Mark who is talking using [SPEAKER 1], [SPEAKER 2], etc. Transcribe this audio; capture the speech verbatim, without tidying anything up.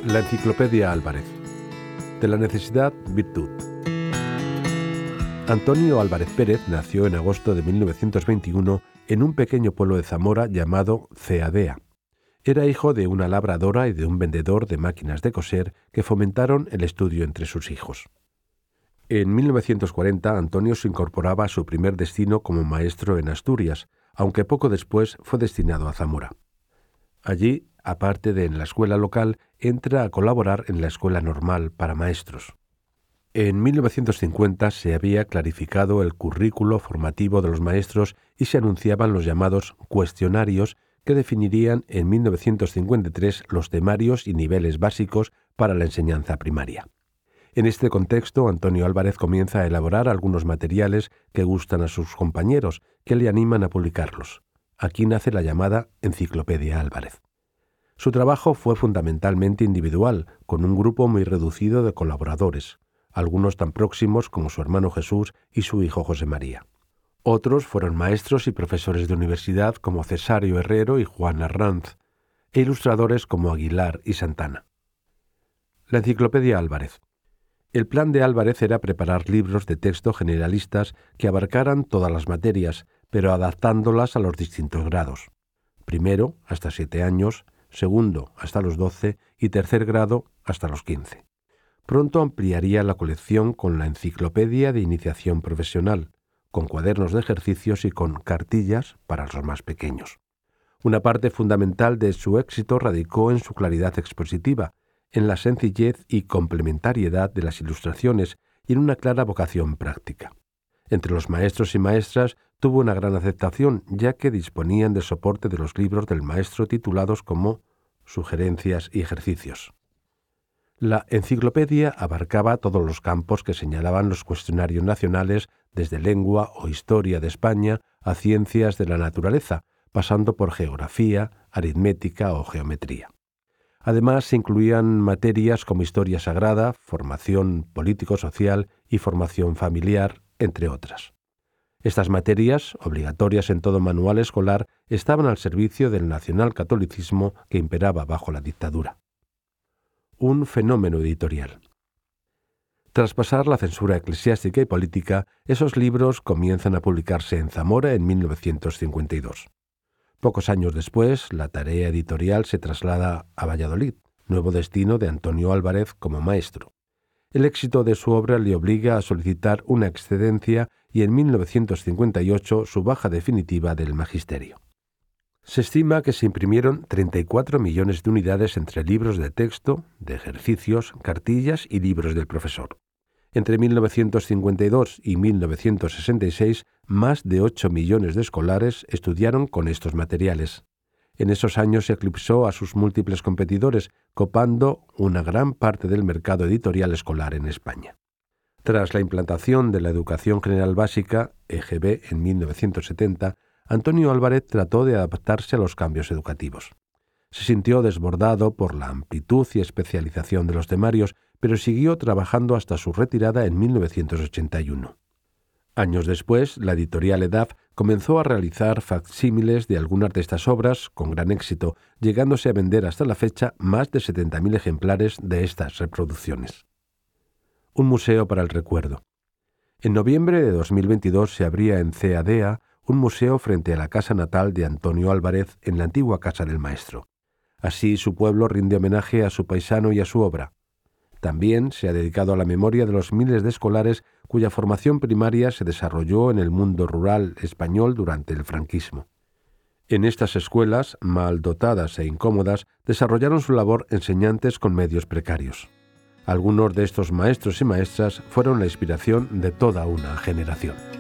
[SPEAKER 1] La Enciclopedia Álvarez. De la necesidad, virtud. Antonio Álvarez Pérez nació en agosto de mil novecientos veintiuno en un pequeño pueblo de Zamora llamado Ceadea. Era hijo de una labradora y de un vendedor de máquinas de coser que fomentaron el estudio entre sus hijos. En mil novecientos cuarenta, Antonio se incorporaba a su primer destino como maestro en Asturias, aunque poco después fue destinado a Zamora. Allí, aparte de en la escuela local, entra a colaborar en la Escuela Normal para Maestros. En mil novecientos cincuenta se había clarificado el currículo formativo de los maestros y se anunciaban los llamados cuestionarios que definirían en mil novecientos cincuenta y tres los temarios y niveles básicos para la enseñanza primaria. En este contexto, Antonio Álvarez comienza a elaborar algunos materiales que gustan a sus compañeros, que le animan a publicarlos. Aquí nace la llamada Enciclopedia Álvarez. Su trabajo fue fundamentalmente individual, con un grupo muy reducido de colaboradores, algunos tan próximos como su hermano Jesús y su hijo José María. Otros fueron maestros y profesores de universidad como Cesario Herrero y Juan Arranz, e ilustradores como Aguilar y Santana. La Enciclopedia Álvarez. El plan de Álvarez era preparar libros de texto generalistas que abarcaran todas las materias, pero adaptándolas a los distintos grados. Primero, hasta siete años, segundo, hasta los doce y tercer grado, hasta los quince. Pronto ampliaría la colección con la Enciclopedia de Iniciación Profesional, con cuadernos de ejercicios y con cartillas para los más pequeños. Una parte fundamental de su éxito radicó en su claridad expositiva, en la sencillez y complementariedad de las ilustraciones y en una clara vocación práctica. Entre los maestros y maestras tuvo una gran aceptación, ya que disponían del soporte de los libros del maestro titulados como Sugerencias y Ejercicios. La enciclopedia abarcaba todos los campos que señalaban los cuestionarios nacionales, desde lengua o historia de España a ciencias de la naturaleza, pasando por geografía, aritmética o geometría. Además, se incluían materias como historia sagrada, formación político-social y formación familiar, entre otras. Estas materias, obligatorias en todo manual escolar, estaban al servicio del nacionalcatolicismo que imperaba bajo la dictadura. Un fenómeno editorial. Tras pasar la censura eclesiástica y política, esos libros comienzan a publicarse en Zamora en mil novecientos cincuenta y dos. Pocos años después, la tarea editorial se traslada a Valladolid, nuevo destino de Antonio Álvarez como maestro. El éxito de su obra le obliga a solicitar una excedencia y en mil novecientos cincuenta y ocho su baja definitiva del magisterio. Se estima que se imprimieron treinta y cuatro millones de unidades entre libros de texto, de ejercicios, cartillas y libros del profesor. Entre mil novecientos cincuenta y dos y mil novecientos sesenta y seis, más de ocho millones de escolares estudiaron con estos materiales. En esos años se eclipsó a sus múltiples competidores, copando una gran parte del mercado editorial escolar en España. Tras la implantación de la Educación General Básica, E G B, en mil novecientos setenta, Antonio Álvarez trató de adaptarse a los cambios educativos. Se sintió desbordado por la amplitud y especialización de los temarios, pero siguió trabajando hasta su retirada en mil novecientos ochenta y uno. Años después, la editorial EDAF comenzó a realizar facsímiles de algunas de estas obras con gran éxito, llegándose a vender hasta la fecha más de setenta mil ejemplares de estas reproducciones. Un museo para el recuerdo. En noviembre de dos mil veintidós se abría en Ceadea un museo frente a la casa natal de Antonio Álvarez en la antigua Casa del Maestro. Así su pueblo rinde homenaje a su paisano y a su obra. También se ha dedicado a la memoria de los miles de escolares cuya formación primaria se desarrolló en el mundo rural español durante el franquismo. En estas escuelas, mal dotadas e incómodas, desarrollaron su labor enseñantes con medios precarios. Algunos de estos maestros y maestras fueron la inspiración de toda una generación.